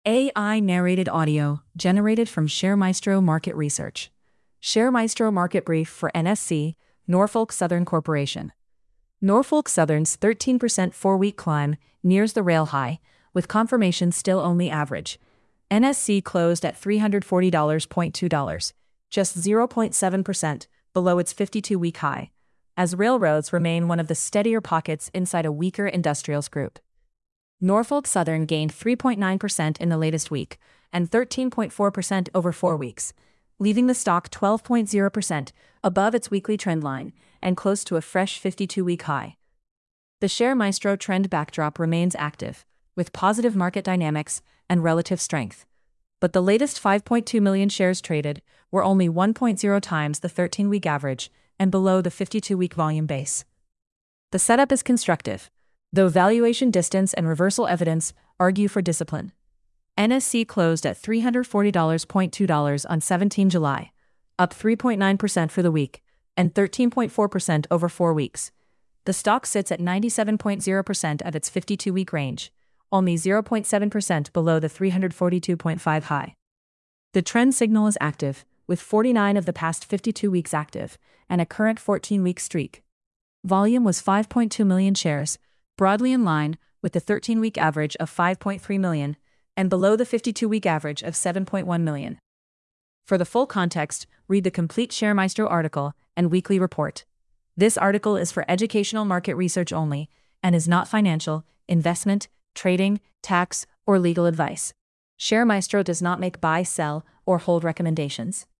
AI narrated audio generated from ShareMaestro Market Research. ShareMaestro Market Brief for NSC, Norfolk Southern Corporation. Norfolk Southern's 13% four-week climb nears the rail high, with confirmation still only average. NSC closed at $340.2, just 0.7% below its 52-week high, as railroads remain one of the steadier pockets inside a weaker industrials group. Norfolk Southern gained 3.9% in the latest week and 13.4% over 4 weeks, leaving the stock 12.0% above its weekly trend line and close to a fresh 52-week high. The ShareMaestro trend backdrop remains active, with positive market dynamics and relative strength. But the latest 5.2 million shares traded were only 1.0 times the 13-week average and below the 52-week volume base. The setup is constructive, though valuation distance and reversal evidence argue for discipline. NSC closed at $340.2 on 17 July, up 3.9% for the week and 13.4% over 4 weeks. The stock sits at 97.0% of its 52-week range, only 0.7% below the 342.5 high. The trend signal is active, with 49 of the past 52 weeks active and a current 14-week streak. Volume was 5.2 million shares, broadly in line with the 13-week average of 5.3 million and below the 52-week average of 7.1 million. For the full context, read the complete ShareMaestro article and weekly report. This article is for educational market research only and is not financial, investment, trading, tax, or legal advice. ShareMaestro does not make buy, sell, or hold recommendations.